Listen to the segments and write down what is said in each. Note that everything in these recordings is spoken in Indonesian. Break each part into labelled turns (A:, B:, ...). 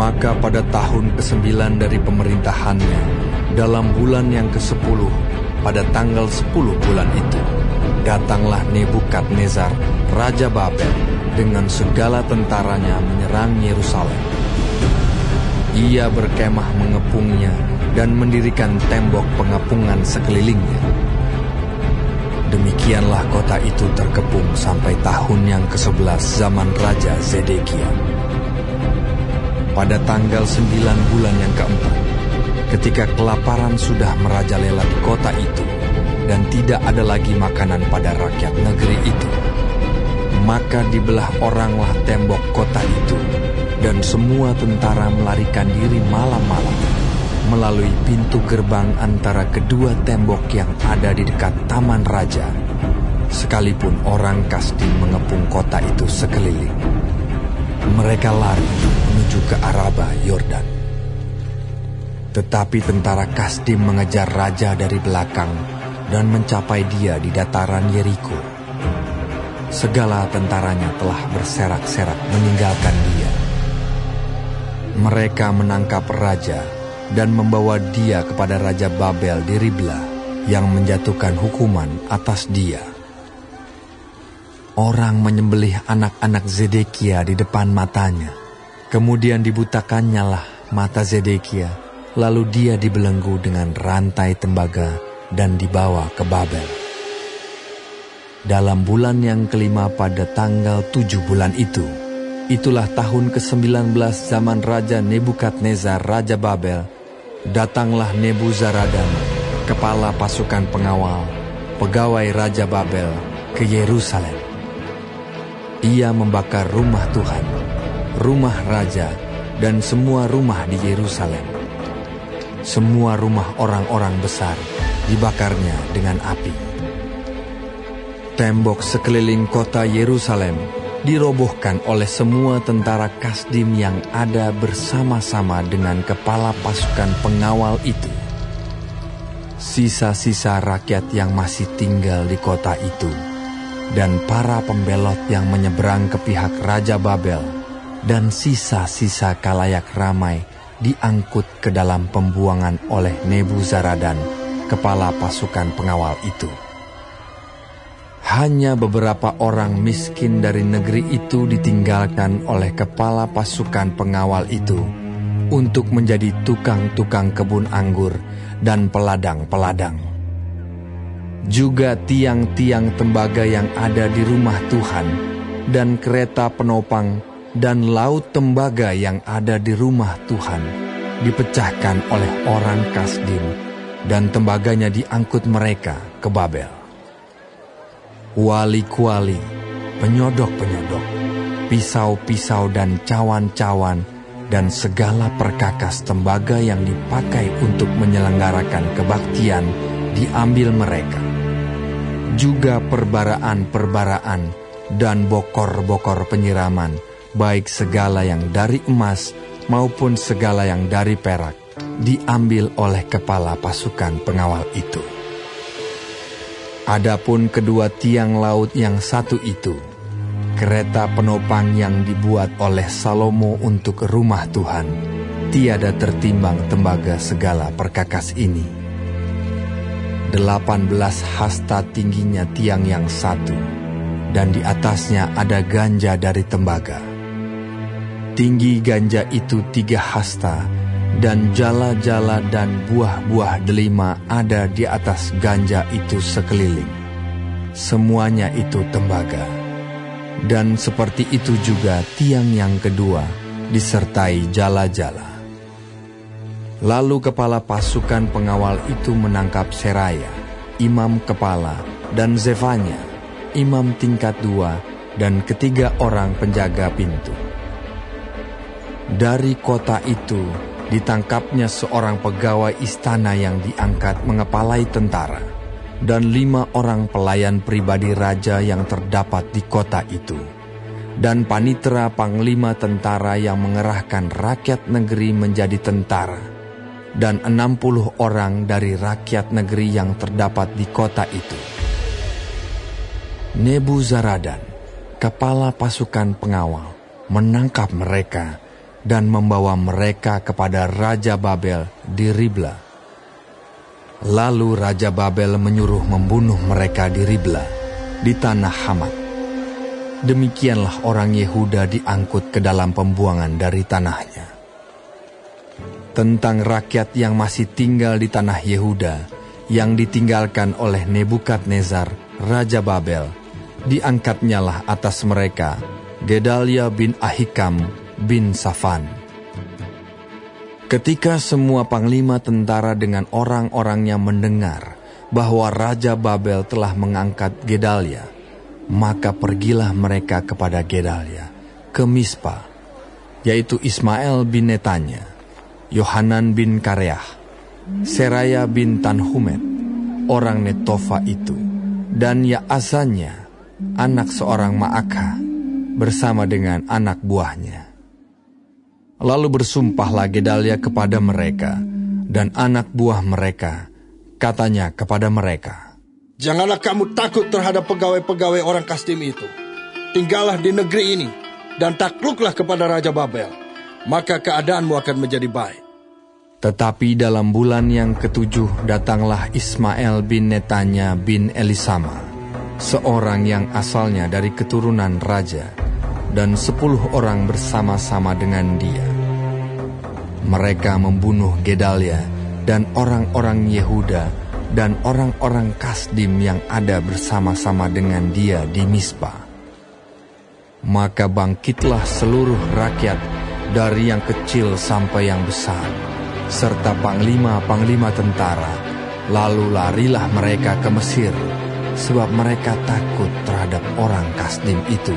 A: Maka pada tahun ke-9 dari pemerintahannya, dalam bulan yang ke-10, pada tanggal 10 bulan itu, datanglah Nebukadnezar, Raja Babel, dengan segala tentaranya menyerang Yerusalem. Ia berkemah mengepungnya dan mendirikan tembok pengepungan sekelilingnya. Demikianlah kota itu terkepung sampai tahun yang ke-11 zaman Raja Zedekia. Pada tanggal 9 bulan yang keempat, ketika kelaparan sudah merajalela di kota itu, dan tidak ada lagi makanan pada rakyat negeri itu, maka dibelah oranglah tembok kota itu, dan semua tentara melarikan diri malam-malam melalui pintu gerbang antara kedua tembok yang ada di dekat Taman Raja, sekalipun orang Kasdim mengepung kota itu sekeliling. Mereka lari menuju ke Araba Yordan. Tetapi tentara Kasdim mengejar raja dari belakang dan mencapai dia di dataran Yeriko. Segala tentaranya telah berserak-serak meninggalkan dia. Mereka menangkap raja dan membawa dia kepada Raja Babel di Ribla yang menjatuhkan hukuman atas dia. Orang menyembelih anak-anak Zedekia di depan matanya. Kemudian dibutakannya lah mata Zedekia, lalu dia dibelenggu dengan rantai tembaga dan dibawa ke Babel. Dalam bulan yang kelima pada tanggal 7 bulan itu, itulah tahun ke-19 zaman Raja Nebukadnezar, Raja Babel, datanglah Nebuzaradan, kepala pasukan pengawal, pegawai Raja Babel, ke Yerusalem. Ia membakar rumah Tuhan, rumah raja, dan semua rumah di Yerusalem. Semua rumah orang-orang besar dibakarnya dengan api. Tembok sekeliling kota Yerusalem dirobohkan oleh semua tentara Kasdim yang ada bersama-sama dengan kepala pasukan pengawal itu. Sisa-sisa rakyat yang masih tinggal di kota itu dan para pembelot yang menyeberang ke pihak Raja Babel dan sisa-sisa kalayak ramai diangkut ke dalam pembuangan oleh Nebuzaradan, kepala pasukan pengawal itu. Hanya beberapa orang miskin dari negeri itu ditinggalkan oleh kepala pasukan pengawal itu untuk menjadi tukang-tukang kebun anggur dan peladang-peladang. Juga tiang-tiang tembaga yang ada di rumah Tuhan dan kereta penopang dan laut tembaga yang ada di rumah Tuhan dipecahkan oleh orang Kasdim dan tembaganya diangkut mereka ke Babel. Kuali-kuali, penyodok-penyodok, pisau-pisau dan cawan-cawan dan segala perkakas tembaga yang dipakai untuk menyelenggarakan kebaktian diambil mereka. Juga perbaraan-perbaraan dan bokor-bokor penyiraman, baik segala yang dari emas maupun segala yang dari perak, diambil oleh kepala pasukan pengawal itu. Adapun kedua tiang laut yang satu itu, kereta penopang yang dibuat oleh Salomo untuk rumah Tuhan, tiada tertimbang tembaga segala perkakas ini. 18 hasta tingginya tiang yang satu, dan di atasnya ada ganja dari tembaga. Tinggi ganja itu 3 hasta, dan jala-jala dan buah-buah delima ada di atas ganja itu sekeliling. Semuanya itu tembaga. Dan seperti itu juga tiang yang kedua, disertai jala-jala. Lalu kepala pasukan pengawal itu menangkap Seraya, imam kepala, dan Zefanya, imam tingkat 2, dan ketiga orang penjaga pintu. Dari kota itu ditangkapnya seorang pegawai istana yang diangkat mengepalai tentara, dan 5 orang pelayan pribadi raja yang terdapat di kota itu, dan panitera panglima tentara yang mengerahkan rakyat negeri menjadi tentara, dan 60 orang dari rakyat negeri yang terdapat di kota itu. Nebuzaradan, kepala pasukan pengawal, menangkap mereka dan membawa mereka kepada Raja Babel di Ribla. Lalu Raja Babel menyuruh membunuh mereka di Ribla, di tanah Hamat. Demikianlah orang Yehuda diangkut ke dalam pembuangan dari tanahnya. Tentang rakyat yang masih tinggal di tanah Yehuda, yang ditinggalkan oleh Nebukadnezar, Raja Babel, diangkatnyalah atas mereka Gedalia bin Ahikam bin Safan. Ketika semua panglima tentara dengan orang-orangnya mendengar bahwa Raja Babel telah mengangkat Gedalia, maka pergilah mereka kepada Gedalia ke Mispa, yaitu Ismael bin Netanya, Yohanan bin Kareah, Seraya bin Tanhumet, orang Netofa itu, dan Yaazanya, anak seorang Maakah, bersama dengan anak buahnya. Lalu bersumpahlah Gedalia kepada mereka dan anak buah mereka, katanya kepada mereka,
B: "Janganlah kamu takut terhadap pegawai-pegawai orang Kasdim itu. Tinggallah di negeri ini dan takluklah kepada Raja Babel, maka keadaanmu akan menjadi baik."
A: Tetapi dalam bulan yang ke-7 datanglah Ismael bin Netanya bin Elisama, seorang yang asalnya dari keturunan raja, dan 10 orang bersama-sama dengan dia. Mereka membunuh Gedalia dan orang-orang Yehuda dan orang-orang Kasdim yang ada bersama-sama dengan dia di Mispa. Maka bangkitlah seluruh rakyat dari yang kecil sampai yang besar, serta panglima-panglima tentara, lalu larilah mereka ke Mesir, sebab mereka takut terhadap orang Kasdim itu.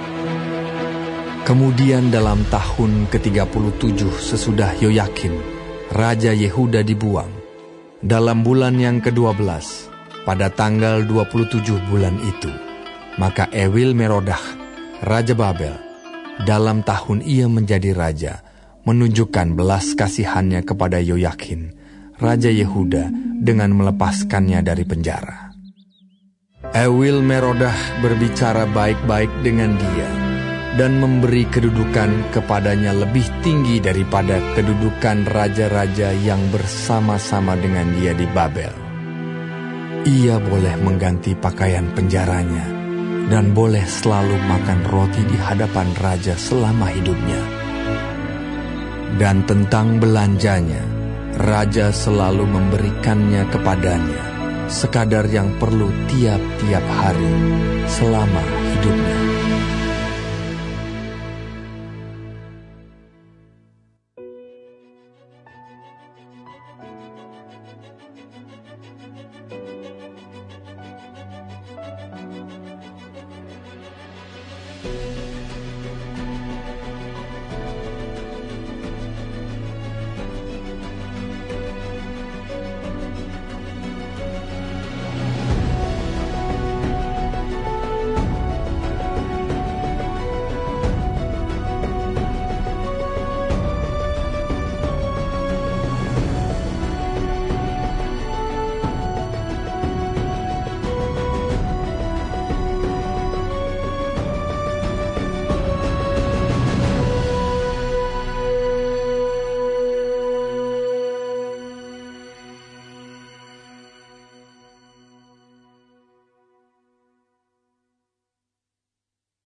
A: Kemudian dalam tahun ke-37 sesudah Yoyakim, Raja Yehuda dibuang, dalam bulan yang ke-12, pada tanggal 27 bulan itu, maka Ewil Merodah, Raja Babel, dalam tahun ia menjadi raja, menunjukkan belas kasihannya kepada Yoyakin, Raja Yehuda, dengan melepaskannya dari penjara. Ewil Merodah berbicara baik-baik dengan dia, dan memberi kedudukan kepadanya lebih tinggi daripada kedudukan raja-raja yang bersama-sama dengan dia di Babel. Ia boleh mengganti pakaian penjaranya, dan boleh selalu makan roti di hadapan raja selama hidupnya. Dan tentang belanjanya, raja selalu memberikannya kepadanya, sekadar yang perlu tiap-tiap hari selama hidupnya.